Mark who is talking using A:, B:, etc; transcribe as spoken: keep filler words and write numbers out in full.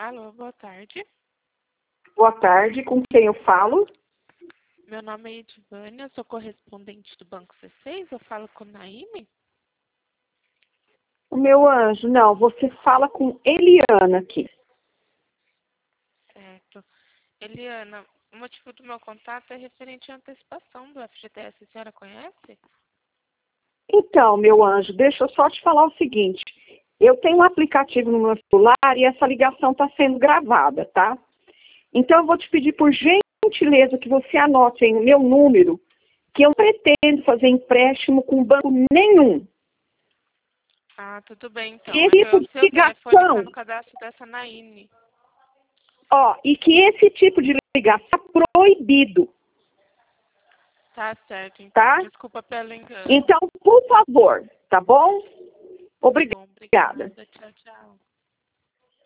A: Alô, boa tarde.
B: Boa tarde, com quem eu falo?
A: Meu nome é Edivânia, eu sou correspondente do Banco C seis, eu falo com Naime?
B: O meu anjo, não, você fala com Eliana aqui.
A: Certo. Eliana, o motivo do meu contato é referente à antecipação do F G T S, a senhora conhece?
B: Então, meu anjo, deixa eu só te falar o seguinte. Eu tenho um aplicativo no meu celular e essa ligação está sendo gravada, tá? Então, eu vou te pedir por gentileza que você anote aí o meu número, que eu não pretendo fazer empréstimo com banco nenhum.
A: Ah, tudo bem então.
B: Que
A: É
B: esse
A: que
B: tipo
A: o
B: de
A: seu telefone está
B: ligação,
A: no cadastro dessa Naime.
B: ó, e que esse tipo de ligação é proibido,
A: Tá certo, então.
B: tá?
A: Desculpa pelo engano.
B: Então, por favor, tá bom?
A: Tá bom,
B: Obrigada.
A: obrigada. Tchau, tchau.